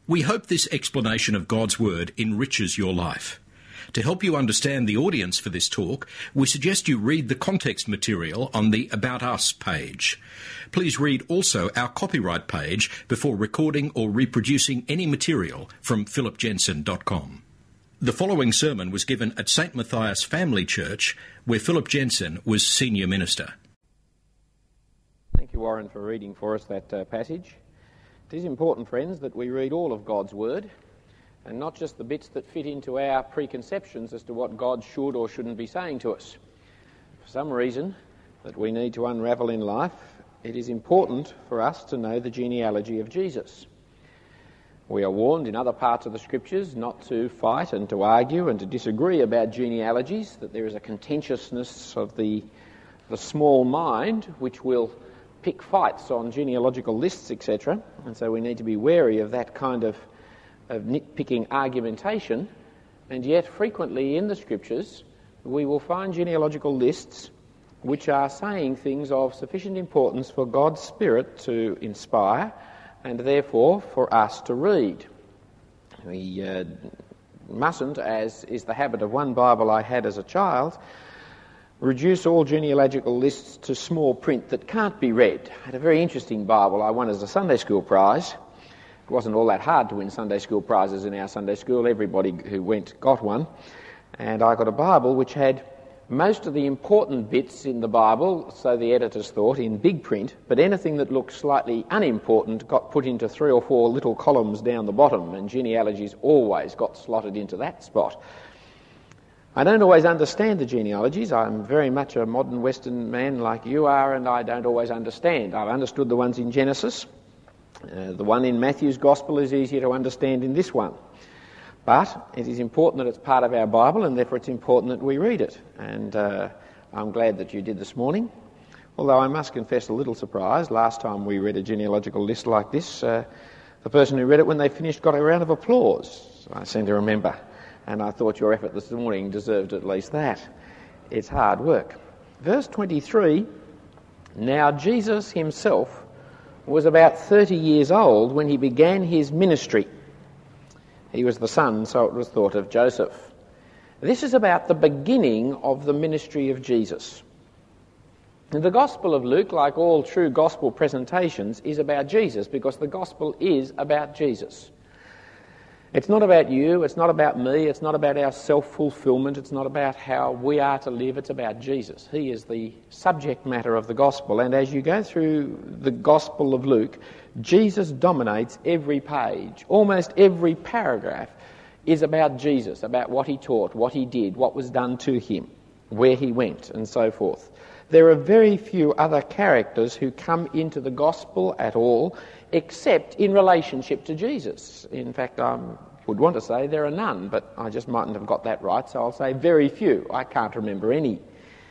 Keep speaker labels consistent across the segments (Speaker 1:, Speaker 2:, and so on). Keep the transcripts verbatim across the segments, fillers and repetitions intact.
Speaker 1: We hope this explanation of God's Word enriches your life. To help you understand the audience for this talk, we suggest you read the context material on the About Us page. Please read also our copyright page before recording or reproducing any material from philip jensen dot com. The following sermon was given at Saint Matthias Family Church, where Philip Jensen was senior minister.
Speaker 2: Thank you, Warren, for reading for us that uh, passage. It is important, friends, that we read all of God's Word, and not just the bits that fit into our preconceptions as to what God should or shouldn't be saying to us. For some reason that we need to unravel in life, it is important for us to know the genealogy of Jesus. We are warned in other parts of the Scriptures not to fight and to argue and to disagree about genealogies, that there is a contentiousness of the, the small mind which will pick fights on genealogical lists, et cetera. And so we need to be wary of that kind of of nitpicking argumentation, and yet frequently in the Scriptures we will find genealogical lists which are saying things of sufficient importance for God's Spirit to inspire and therefore for us to read. We uh, mustn't, as is the habit of one Bible I had as a child, reduce all genealogical lists to small print that can't be read. I had a very interesting Bible I won as a Sunday school prize. It wasn't all that hard to win Sunday school prizes in our Sunday school. Everybody who went got one. And I got a Bible which had most of the important bits in the Bible, so the editors thought, in big print, but anything that looked slightly unimportant got put into three or four little columns down the bottom, and genealogies always got slotted into that spot. I don't always understand the genealogies. I'm very much a modern Western man like you are, and I don't always understand. I've understood the ones in Genesis. Uh, the one in Matthew's Gospel is easier to understand in this one. But it is important that it's part of our Bible, and therefore it's important that we read it. And uh, I'm glad that you did this morning. Although I must confess a little surprise. Last time we read a genealogical list like this, uh, the person who read it when they finished got a round of applause, I seem to remember. And I thought your effort this morning deserved at least that. It's hard work. Verse twenty-three, now Jesus himself was about thirty years old when he began his ministry. He was the son, so it was thought, of Joseph. This is about the beginning of the ministry of Jesus. And the Gospel of Luke, like all true Gospel presentations, is about Jesus, because the Gospel is about Jesus. It's not about you, it's not about me, it's not about our self-fulfillment, it's not about how we are to live, it's about Jesus. He is the subject matter of the Gospel, and as you go through the Gospel of Luke, Jesus dominates every page. Almost every paragraph is about Jesus, about what he taught, what he did, what was done to him, where he went, and so forth. There are very few other characters who come into the Gospel at all, except in relationship to Jesus. In fact, I would want to say there are none, but I just mightn't have got that right, so I'll say very few. I can't remember any.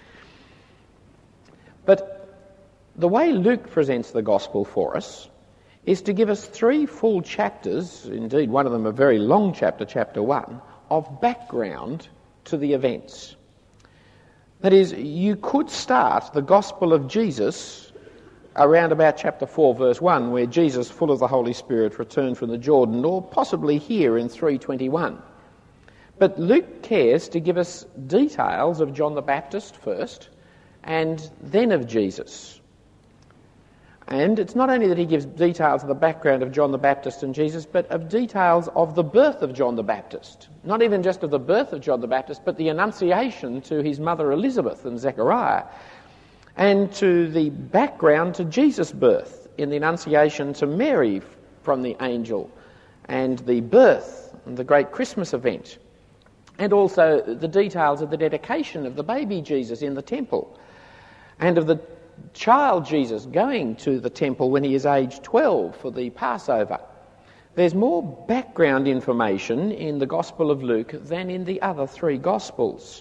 Speaker 2: But the way Luke presents the Gospel for us is to give us three full chapters, indeed one of them a very long chapter, chapter one, of background to the events. That is, you could start the Gospel of Jesus around about chapter four, verse one, where Jesus, full of the Holy Spirit, returned from the Jordan, or possibly here in three twenty-one. But Luke cares to give us details of John the Baptist first, and then of Jesus. And it's not only that he gives details of the background of John the Baptist and Jesus, but of details of the birth of John the Baptist. Not even just of the birth of John the Baptist, but the annunciation to his mother Elizabeth and Zechariah, and to the background to Jesus' birth in the annunciation to Mary from the angel, and the birth and the great Christmas event, and also the details of the dedication of the baby Jesus in the temple, and of the child Jesus going to the temple when he is aged twelve for the Passover. There's more background information in the Gospel of Luke than in the other three Gospels.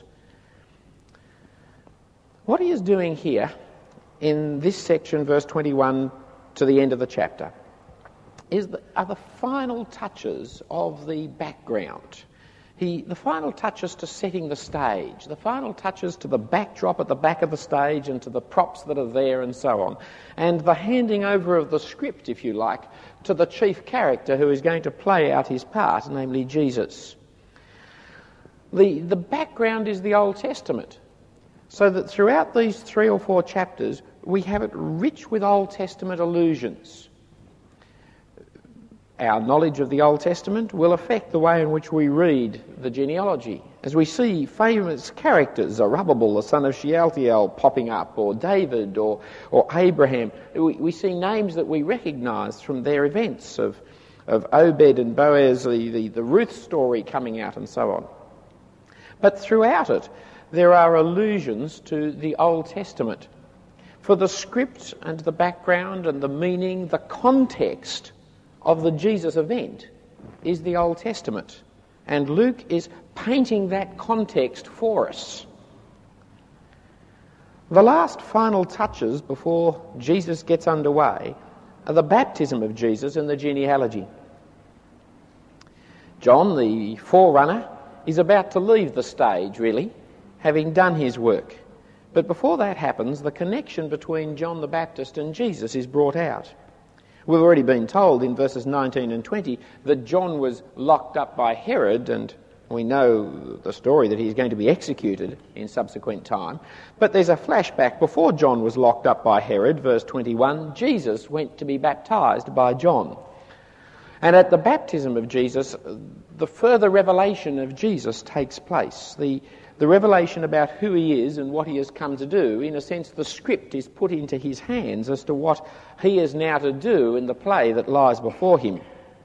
Speaker 2: What he is doing here in this section, verse twenty-one to the end of the chapter, is the, are the final touches of the background. He, the final touches to setting the stage, the final touches to the backdrop at the back of the stage and to the props that are there and so on, and the handing over of the script, if you like, to the chief character who is going to play out his part, namely Jesus. The, the background is the Old Testament, so that throughout these three or four chapters we have it rich with Old Testament allusions. Our knowledge of the Old Testament will affect the way in which we read the genealogy. As we see famous characters, Zerubbabel, the son of Shealtiel, popping up, or David, or, or Abraham, we, we see names that we recognise from their events of, of Obed and Boaz, the, the, the Ruth story coming out and so on. But throughout it, there are allusions to the Old Testament. For the script and the background and the meaning, the context of the Jesus event is the Old Testament. And Luke is painting that context for us. The last final touches before Jesus gets underway are the baptism of Jesus and the genealogy. John, the forerunner, is about to leave the stage, really, having done his work. But before that happens, the connection between John the Baptist and Jesus is brought out. We've already been told in verses nineteen and twenty that John was locked up by Herod, and we know the story that he's going to be executed in subsequent time. But there's a flashback. Before John was locked up by Herod, verse twenty-one, Jesus went to be baptised by John. And at the baptism of Jesus, the further revelation of Jesus takes place. The The revelation about who he is and what he has come to do, in a sense the script is put into his hands as to what he is now to do in the play that lies before him.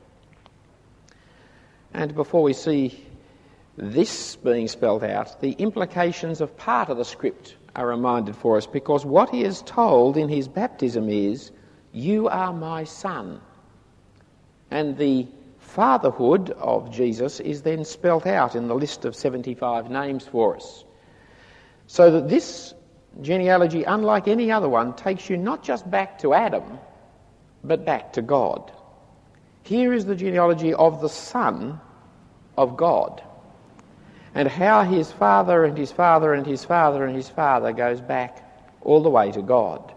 Speaker 2: And before we see this being spelt out, the implications of part of the script are reminded for us, because what he is told in his baptism is, "You are my son." And the fatherhood of Jesus is then spelt out in the list of seventy-five names for us. So that this genealogy, unlike any other one, takes you not just back to Adam, but back to God. Here is the genealogy of the Son of God, and how his father and his father and his father and his father goes back all the way to God.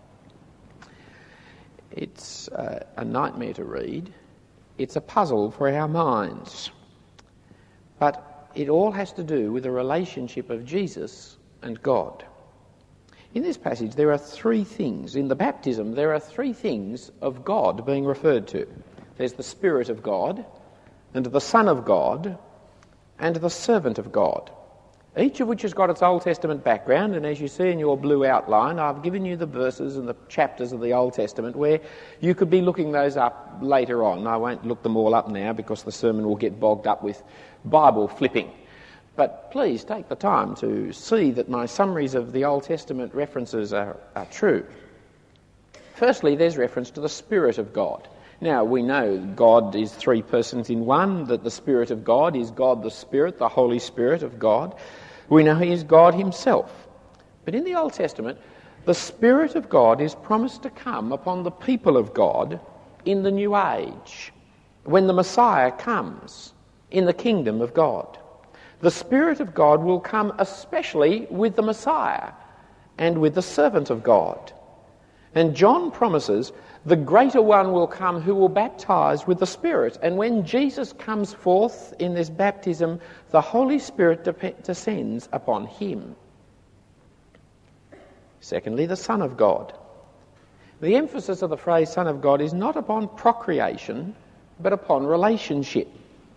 Speaker 2: It's uh, a nightmare to read. It's a puzzle for our minds. But it all has to do with the relationship of Jesus and God. In this passage there are three things. In the baptism there are three things of God being referred to. There's the Spirit of God, and the Son of God, and the Servant of God. Each of which has got its Old Testament background, and as you see in your blue outline, I've given you the verses and the chapters of the Old Testament where you could be looking those up later on. I won't look them all up now because the sermon will get bogged up with Bible flipping. But please take the time to see that my summaries of the Old Testament references are, are true. Firstly, there's reference to the Spirit of God. Now, we know God is three persons in one, that the Spirit of God is God the Spirit, the Holy Spirit of God. We know he is God himself. But in the Old Testament, the Spirit of God is promised to come upon the people of God in the new age, when the Messiah comes in the kingdom of God. The Spirit of God will come especially with the Messiah and with the servant of God. And John promises the greater one will come who will baptize with the Spirit. And when Jesus comes forth in this baptism, the Holy Spirit de- descends upon him. Secondly, the Son of God. The emphasis of the phrase Son of God is not upon procreation, but upon relationship.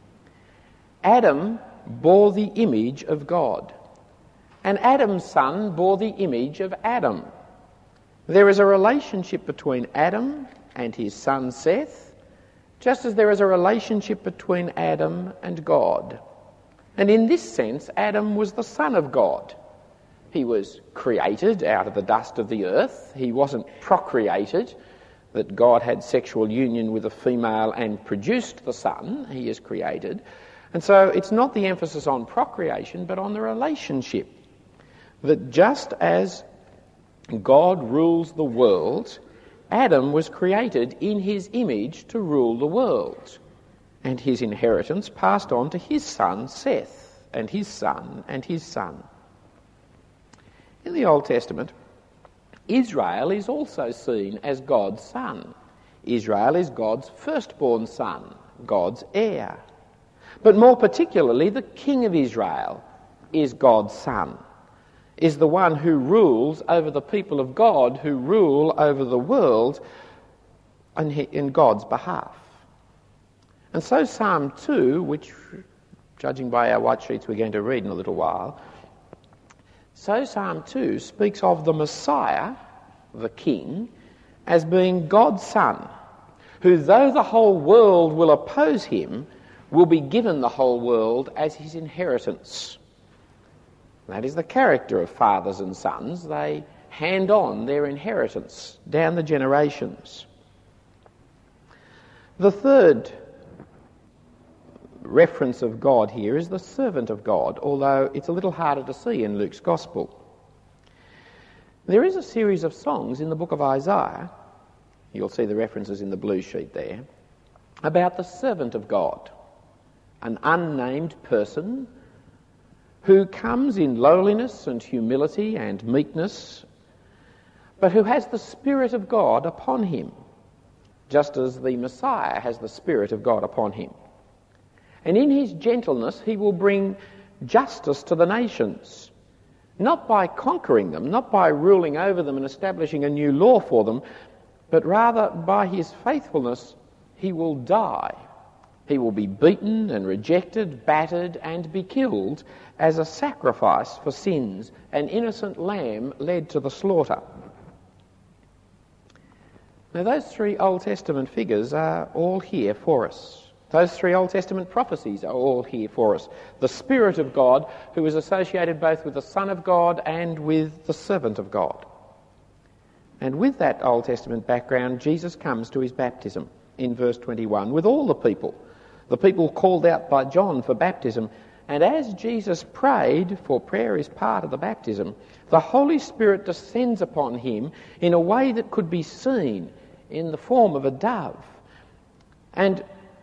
Speaker 2: Adam bore the image of God, and Adam's son bore the image of Adam. There is a relationship between Adam and his son Seth, just as there is a relationship between Adam and God. And in this sense, Adam was the son of God. He was created out of the dust of the earth. He wasn't procreated, that God had sexual union with a female and produced the son. He is created. And so it's not the emphasis on procreation, but on the relationship. That just as God rules the world, Adam was created in his image to rule the world. and his inheritance passed on to his son Seth, and his son, and his son. In the Old Testament, Israel is also seen as God's son. Israel is God's firstborn son, God's heir. But more particularly, the king of Israel is God's son, is the one who rules over the people of God, who rule over the world in God's behalf. And so Psalm two, which, judging by our white sheets, we're going to read in a little while, so Psalm two speaks of the Messiah, the King, as being God's Son, who, though the whole world will oppose him, will be given the whole world as his inheritance. That is the character of fathers and sons. They hand on their inheritance down the generations. The third reference of God here is the servant of God, although it's a little harder to see in Luke's Gospel. There is a series of songs in the book of Isaiah, you'll see the references in the blue sheet there, about the servant of God, an unnamed person who comes in lowliness and humility and meekness, but who has the Spirit of God upon him, just as the Messiah has the Spirit of God upon him. And in his gentleness he will bring justice to the nations, not by conquering them, not by ruling over them and establishing a new law for them, but rather by his faithfulness he will die. He will be beaten and rejected, battered and be killed as a sacrifice for sins, an innocent lamb led to the slaughter. Now those three Old Testament figures are all here for us. Those three Old Testament prophecies are all here for us. The Spirit of God, who is associated both with the Son of God and with the servant of God. And with that Old Testament background, Jesus comes to his baptism in verse twenty-one with all the people, the people called out by John for baptism. And as Jesus prayed, for prayer is part of the baptism, the Holy Spirit descends upon him in a way that could be seen in the form of a dove. And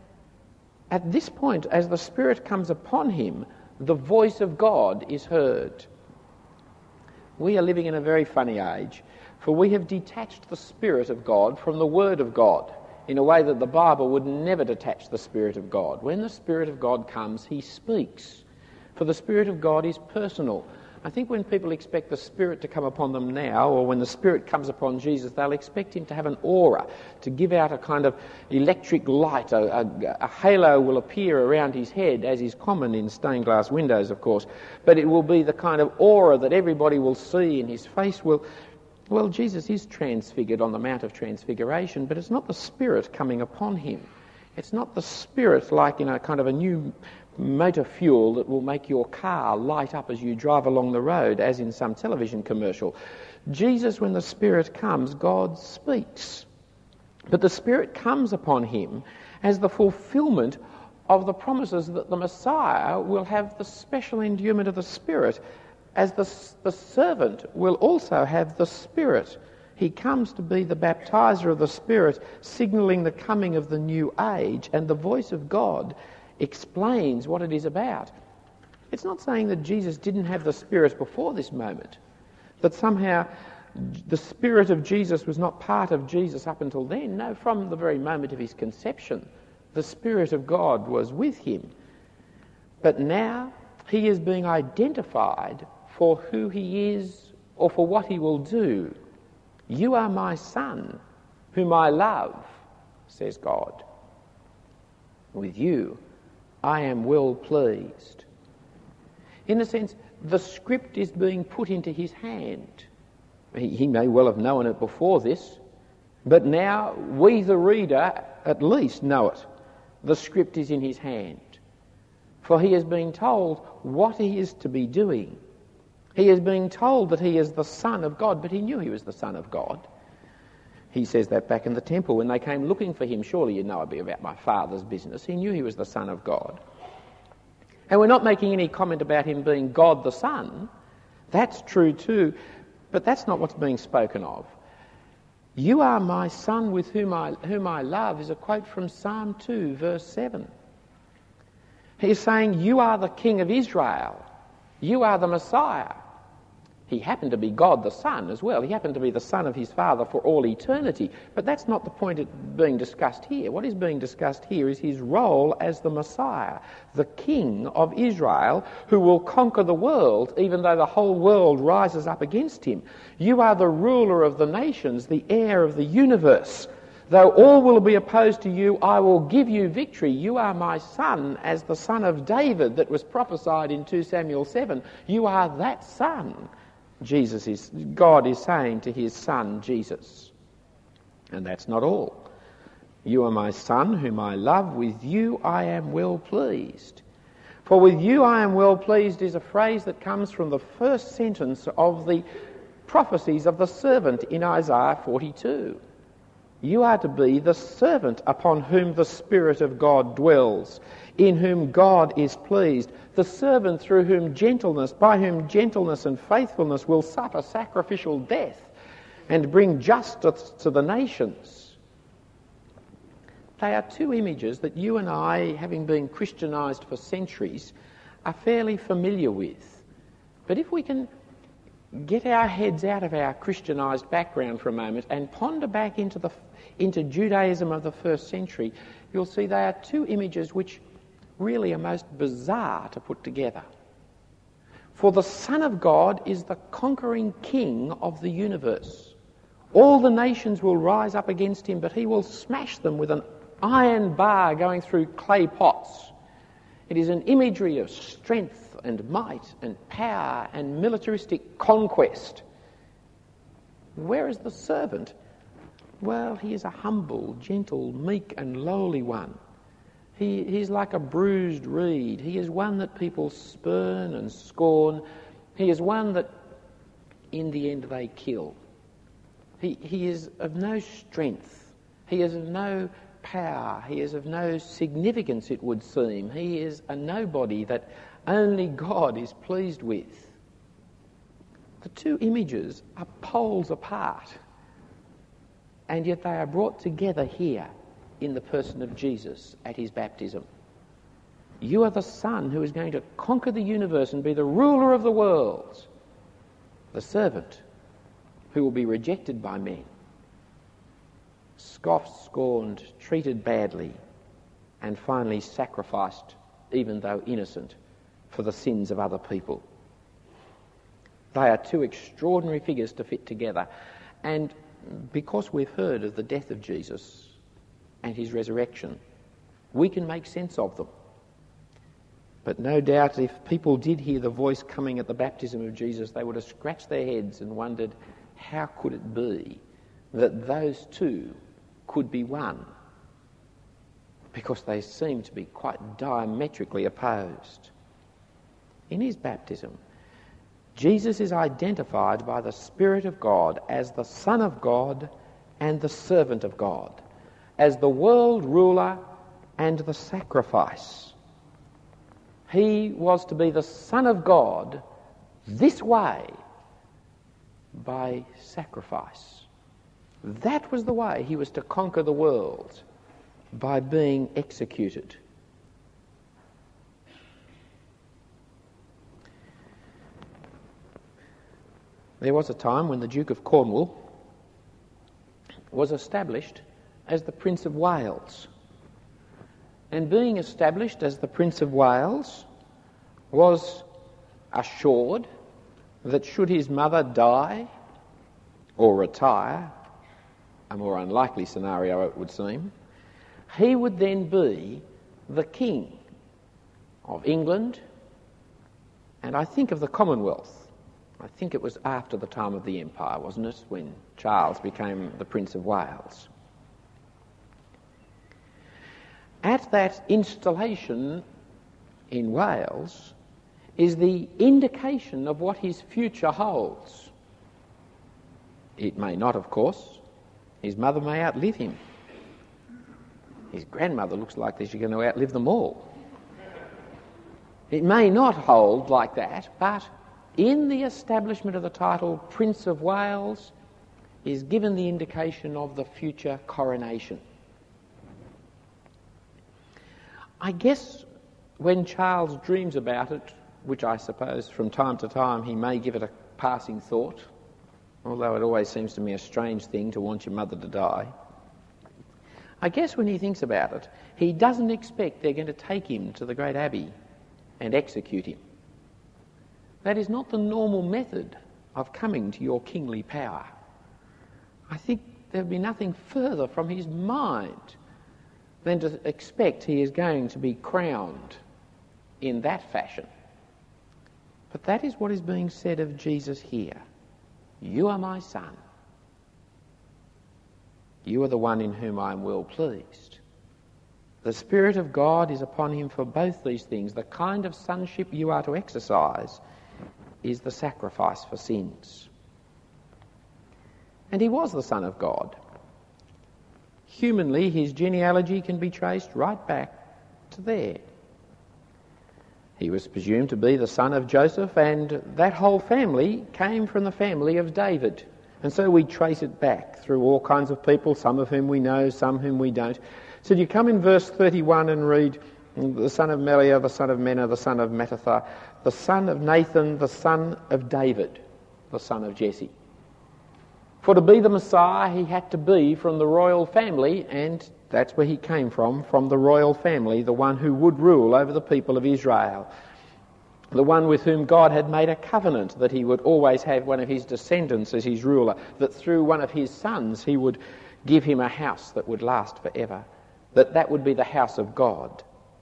Speaker 2: at this point, as the Spirit comes upon him, the voice of God is heard. We are living in a very funny age, for we have detached the Spirit of God from the Word of God in a way that the Bible would never detach the Spirit of God. When the Spirit of God comes, he speaks, for the Spirit of God is personal. I think when people expect the Spirit to come upon them now, or when the Spirit comes upon Jesus, they'll expect him to have an aura, to give out a kind of electric light. A, a, a halo will appear around his head, as is common in stained glass windows, of course. But it will be the kind of aura that everybody will see, and his face will... Well, Jesus is transfigured on the Mount of Transfiguration, but it's not the Spirit coming upon him. It's not the Spirit like in a kind of a new motor fuel that will make your car light up as you drive along the road, as in some television commercial. Jesus, when the Spirit comes, God speaks. But the Spirit comes upon him as the fulfillment of the promises that the Messiah will have the special endowment of the Spirit, as the, the servant will also have the Spirit. He comes to be the baptizer of the Spirit, signalling the coming of the new age, and the voice of God explains what it is about. It's not saying that Jesus didn't have the Spirit before this moment, that somehow the Spirit of Jesus was not part of Jesus up until then. No, from the very moment of his conception, the Spirit of God was with him. But now he is being identified for who he is or for what he will do. You are my Son, whom I love, says God. With you I am well pleased. In a sense, the script is being put into his hand. He, he may well have known it before this, but now we, the reader, at least know it. The script is in his hand. For he has been told what he is to be doing. He is being told that he is the Son of God, but he knew he was the Son of God. He says that back in the temple when they came looking for him. Surely you know it'd be about my Father's business. He knew he was the Son of God. And we're not making any comment about him being God the Son. That's true too, but that's not what's being spoken of. You are my Son with whom I, whom I love is a quote from Psalm two, verse seven. He's saying, you are the King of Israel. You are the Messiah. He happened to be God the Son as well. He happened to be the Son of his Father for all eternity. But that's not the point being discussed here. What is being discussed here is his role as the Messiah, the King of Israel, who will conquer the world even though the whole world rises up against him. You are the ruler of the nations, the heir of the universe. Though all will be opposed to you, I will give you victory. You are my son, as the son of David that was prophesied in two Samuel seven. You are that son. Jesus is, God is saying to his son, Jesus. And that's not all. You are my son whom I love. With you I am well pleased. For with you I am well pleased is a phrase that comes from the first sentence of the prophecies of the servant in Isaiah forty-two. You are to be the servant upon whom the Spirit of God dwells, in whom God is pleased, the servant through whom gentleness, by whom gentleness and faithfulness will suffer sacrificial death and bring justice to the nations. They are two images that you and I, having been Christianised for centuries, are fairly familiar with. But if we can get our heads out of our Christianised background for a moment and ponder back into the into Judaism of the first century, you'll see they are two images which really are most bizarre to put together. For the Son of God is the conquering King of the universe. All the nations will rise up against him, but he will smash them with an iron bar going through clay pots. It is an imagery of strength and might and power and militaristic conquest. Where is the servant? Well, he is a humble, gentle, meek and lowly one. He, he's like a bruised reed. He is one that people spurn and scorn. He is one that in the end they kill. He, he is of no strength. He is of no power. He is of no significance, it would seem. He is a nobody that only God is pleased with. The two images are poles apart, and yet they are brought together here in the person of Jesus at his baptism. You are the Son who is going to conquer the universe and be the ruler of the world. The servant who will be rejected by men, scoffed, scorned, treated badly, and finally sacrificed, even though innocent, for the sins of other people. They are two extraordinary figures to fit together. And because we've heard of the death of Jesus and his resurrection, we can make sense of them. But no doubt if people did hear the voice coming at the baptism of Jesus, they would have scratched their heads and wondered, how could it be that those two could be one? Because they seem to be quite diametrically opposed. In his baptism, Jesus is identified by the Spirit of God as the Son of God and the servant of God, as the world ruler and the sacrifice. He was to be the Son of God this way by sacrifice. That was the way he was to conquer the world, by being executed. There was a time when the Duke of Cornwall was established as the Prince of Wales. And being established as the Prince of Wales was assured that should his mother die or retire, a more unlikely scenario it would seem, he would then be the King of England and I think of the Commonwealth. I think it was after the time of the Empire, wasn't it, when Charles became the Prince of Wales. At that installation in Wales is the indication of what his future holds. It may not, of course. His mother may outlive him. His grandmother looks like she's going to outlive them all. It may not hold like that, but in the establishment of the title Prince of Wales is given the indication of the future coronation. I guess when Charles dreams about it, which I suppose from time to time he may give it a passing thought, although it always seems to me a strange thing to want your mother to die, I guess when he thinks about it, he doesn't expect they're going to take him to the great abbey and execute him. That is not the normal method of coming to your kingly power. I think there'd be nothing further from his mind than to expect he is going to be crowned in that fashion. But that is what is being said of Jesus here. You are my son. You are the one in whom I am well pleased. The Spirit of God is upon him for both these things. The kind of sonship you are to exercise is the sacrifice for sins. And he was the Son of God. Humanly, his genealogy can be traced right back to there. He was presumed to be the son of Joseph, and that whole family came from the family of David. And so we trace it back through all kinds of people, some of whom we know, some whom we don't. So you come in verse thirty-one and read, the son of Meliah, the son of Menah, the son of Mattatha, the son of Nathan, the son of David, the son of Jesse. For to be the Messiah, he had to be from the royal family, and that's where he came from, from the royal family, the one who would rule over the people of Israel, the one with whom God had made a covenant that he would always have one of his descendants as his ruler, that through one of his sons he would give him a house that would last forever, that that would be the house of God.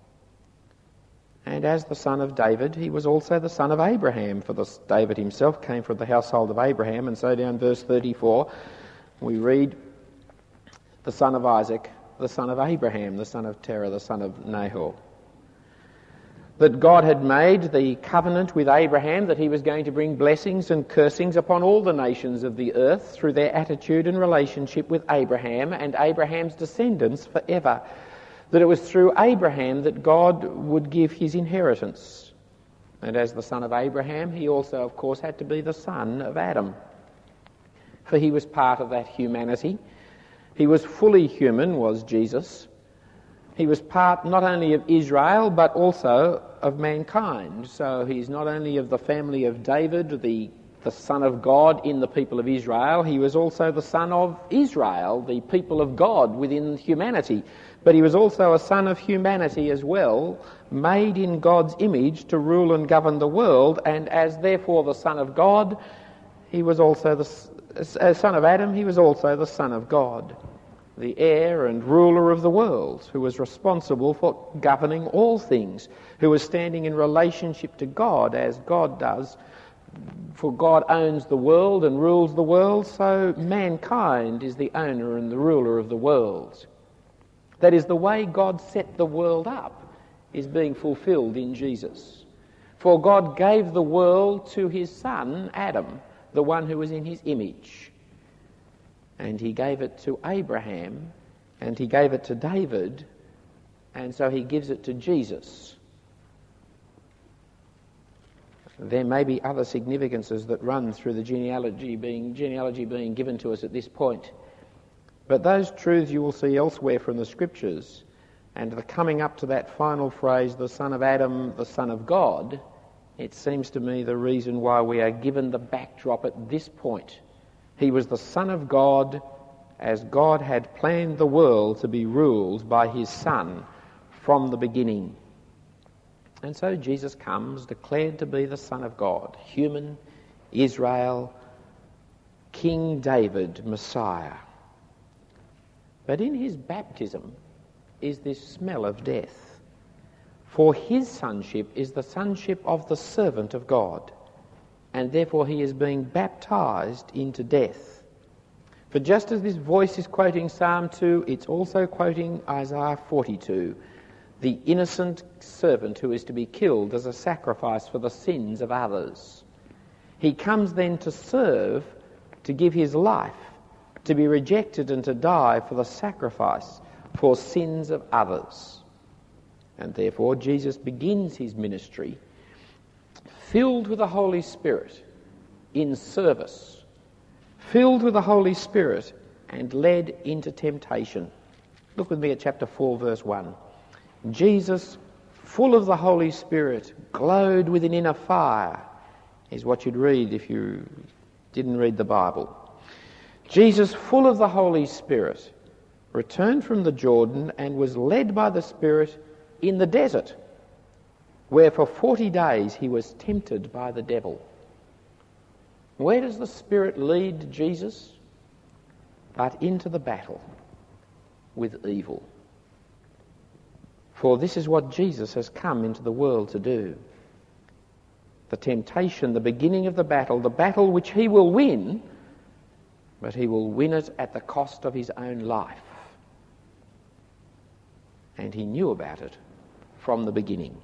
Speaker 2: And as the son of David, he was also the son of Abraham, for this David himself came from the household of Abraham. And so down verse thirty-four, we read, the son of Isaac, the son of Abraham, the son of Terah, the son of Nahor. That God had made the covenant with Abraham that he was going to bring blessings and cursings upon all the nations of the earth through their attitude and relationship with Abraham and Abraham's descendants forever. That it was through Abraham that God would give his inheritance. And as the son of Abraham, he also, of course, had to be the son of Adam. For he was part of that humanity. He was fully human, was Jesus. He was part not only of Israel, but also of mankind. So he's not only of the family of David, the, the son of God in the people of Israel, he was also the son of Israel, the people of God within humanity. But he was also a son of humanity as well, made in God's image to rule and govern the world, and as therefore the son of God, he was also the as son of Adam, he was also the son of God, the heir and ruler of the world, who was responsible for governing all things, who was standing in relationship to God as God does. For God owns the world and rules the world, so mankind is the owner and the ruler of the world. That is, the way God set the world up is being fulfilled in Jesus. For God gave the world to his son, Adam, the one who was in his image. And he gave it to Abraham, and he gave it to David, and so he gives it to Jesus. There may be other significances that run through the genealogy being, genealogy being given to us at this point. But those truths you will see elsewhere from the Scriptures, and the coming up to that final phrase, the son of Adam, the son of God, it seems to me the reason why we are given the backdrop at this point. He was the Son of God as God had planned the world to be ruled by his Son from the beginning. And so Jesus comes declared to be the Son of God, human, Israel, King David, Messiah. But in his baptism is this smell of death. For his sonship is the sonship of the servant of God, and therefore he is being baptized into death. For just as this voice is quoting Psalm two, it's also quoting Isaiah forty-two, the innocent servant who is to be killed as a sacrifice for the sins of others. He comes then to serve, to give his life, to be rejected and to die for the sacrifice for sins of others. And therefore Jesus begins his ministry filled with the Holy Spirit in service, filled with the Holy Spirit and led into temptation. Look with me at chapter four, verse one. Jesus, full of the Holy Spirit, glowed with an inner fire, is what you'd read if you didn't read the Bible. Jesus, full of the Holy Spirit, returned from the Jordan and was led by the Spirit in the desert, where for forty days he was tempted by the devil. Where does the Spirit lead Jesus? But into the battle with evil. For this is what Jesus has come into the world to do. The temptation, the beginning of the battle, the battle which he will win, but he will win it at the cost of his own life. And he knew about it from the beginning.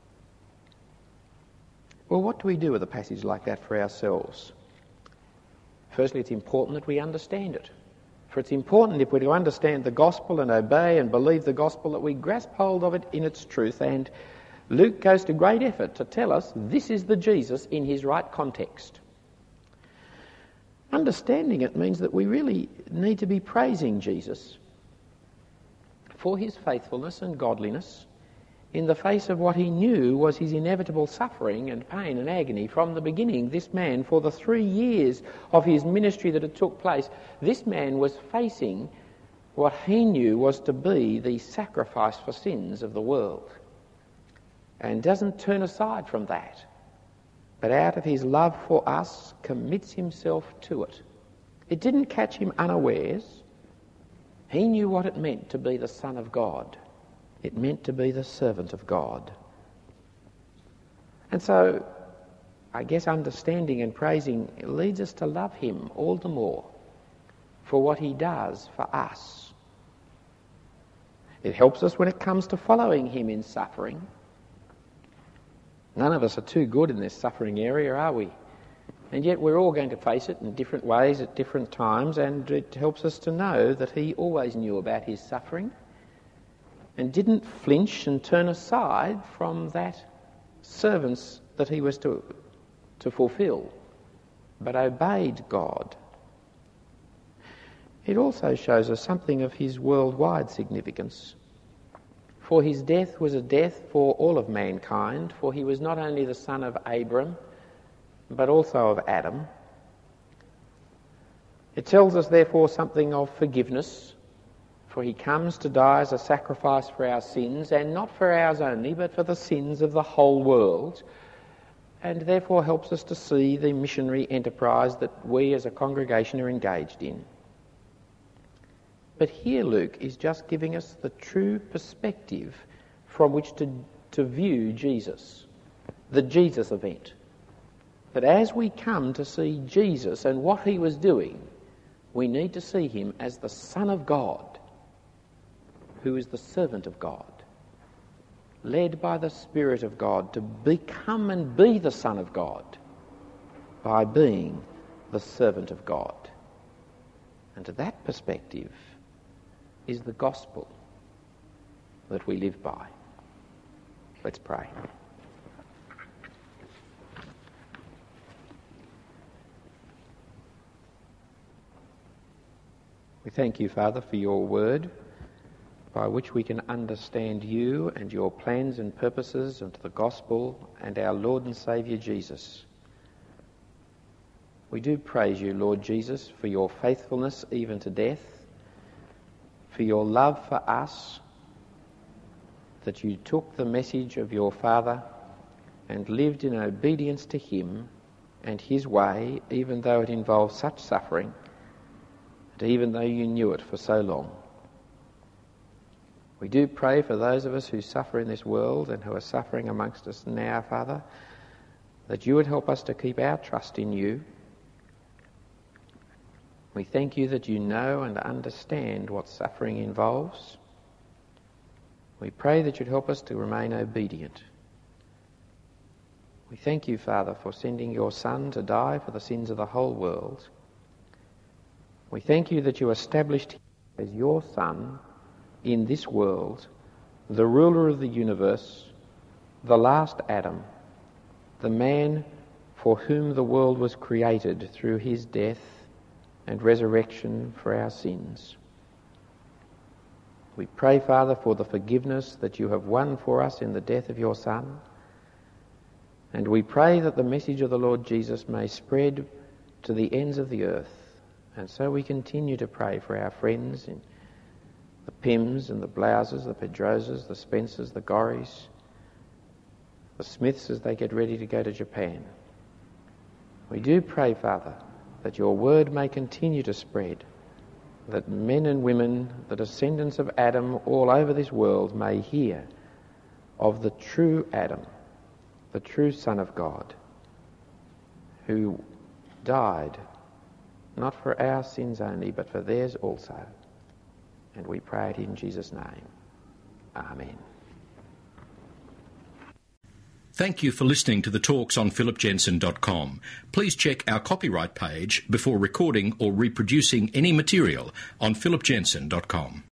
Speaker 2: Well, what do we do with a passage like that for ourselves? Firstly, it's important that we understand it. For it's important, if we're to understand the gospel and obey and believe the gospel, that we grasp hold of it in its truth. And Luke goes to great effort to tell us this is the Jesus in his right context. Understanding it means that we really need to be praising Jesus for his faithfulness and godliness in the face of what he knew was his inevitable suffering and pain and agony. From the beginning, this man, for the three years of his ministry that had took place, this man was facing what he knew was to be the sacrifice for sins of the world, and doesn't turn aside from that, but out of his love for us commits himself to it. It didn't catch him unawares. He knew what it meant to be the Son of God. It meant to be the servant of God. And so, I guess understanding and praising leads us to love him all the more for what he does for us. It helps us when it comes to following him in suffering. None of us are too good in this suffering area, are we? And yet we're all going to face it in different ways at different times, and it helps us to know that he always knew about his suffering and didn't flinch and turn aside from that servants that he was to, to fulfill, but obeyed God. It also shows us something of his worldwide significance. For his death was a death for all of mankind, for he was not only the son of Abram, but also of Adam. It tells us, therefore, something of forgiveness, for he comes to die as a sacrifice for our sins, and not for ours only, but for the sins of the whole world, and therefore helps us to see the missionary enterprise that we as a congregation are engaged in. But here Luke is just giving us the true perspective from which to, to view Jesus, the Jesus event. That as we come to see Jesus and what he was doing, we need to see him as the Son of God, who is the servant of God, led by the Spirit of God to become and be the Son of God by being the servant of God. And to that perspective is the gospel that we live by. Let's pray. We thank you, Father, for your word, by which we can understand you and your plans and purposes and the gospel and our Lord and Saviour Jesus. We do praise you, Lord Jesus, for your faithfulness even to death, for your love for us, that you took the message of your Father and lived in obedience to him and his way, even though it involved such suffering, and even though you knew it for so long. We do pray for those of us who suffer in this world and who are suffering amongst us now, Father, that you would help us to keep our trust in you. We thank you that you know and understand what suffering involves. We pray that you'd help us to remain obedient. We thank you, Father, for sending your Son to die for the sins of the whole world. We thank you that you established him as your Son in this world, the ruler of the universe, the last Adam, the man for whom the world was created through his death and resurrection for our sins. We pray, Father, for the forgiveness that you have won for us in the death of your Son. And we pray that the message of the Lord Jesus may spread to the ends of the earth. And so we continue to pray for our friends in the Pims and the Blouses, the Pedrosas, the Spencers, the Gorries, the Smiths as they get ready to go to Japan. We do pray, Father, that your word may continue to spread, that men and women, the descendants of Adam all over this world, may hear of the true Adam, the true Son of God, who died not for our sins only, but for theirs also. And we pray it in Jesus' name. Amen.
Speaker 1: Thank you for listening to the talks on philip jensen dot com. Please check our copyright page before recording or reproducing any material on philip jensen dot com.